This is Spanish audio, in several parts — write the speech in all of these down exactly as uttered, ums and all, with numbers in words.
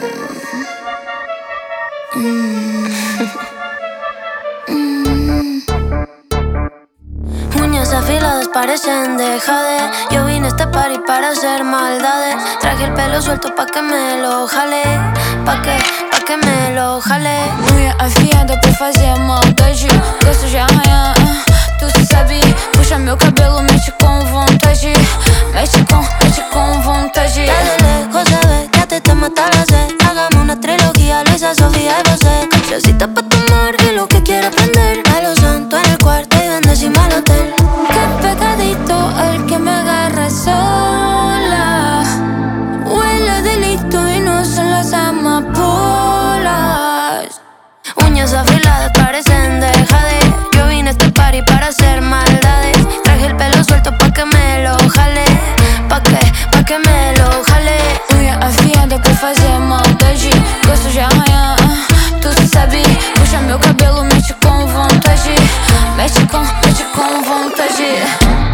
Mm. Mm. Uñas afiladas parecen de jade. Yo vine a este party para hacer maldades. Traje el pelo suelto pa' que me lo jale. Pa' que, pa' que me lo jale. Unha afiada pra fazer maldade. Gosto de arranhar, tu sabe. Puxa meu cabelo, mexe com vontade. Mexe com, mexe com vontade. Dale lejos se ve que a ti te mata la sed. Hagamos una trilogía, Luisa, Sofía y José. Cancioncita pa' tomar y lo que quiera aprender. A los santos en el cuarto y bendecimos al hotel. Qué pecadito el que me agarra sola. Huele a delito y no son las amapolas. Uñas afiladas parecen de jade. Yo vine a este party para hacer maldades. Traje el pelo suelto pa' que me lo jale. Pa' que, pa' que me lo jale. Unha afiada pra fazer maldade. Gosto de arranhar, tu sabe. Puxa meu cabelo, mexe com vontade. Mexe com, mexe com vontade.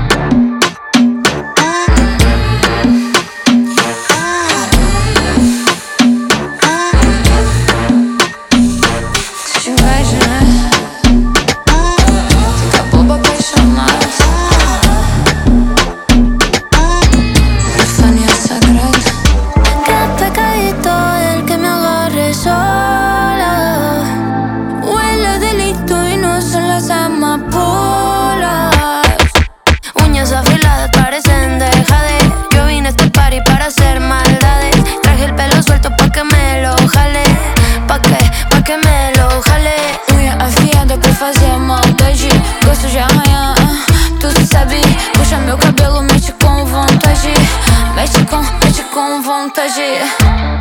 Uñas afiladas parecen de jade. Yo vine a este party para hacer maldades. Traje el pelo suelto pa' que me lo jale. Pa' que, pa' que me lo jale. Unha afiada pra fazer maldade. Gosto de arranhar, tu sabe. Puxa meu cabelo, mexe com vontade. Mexe com, mexe com vontade.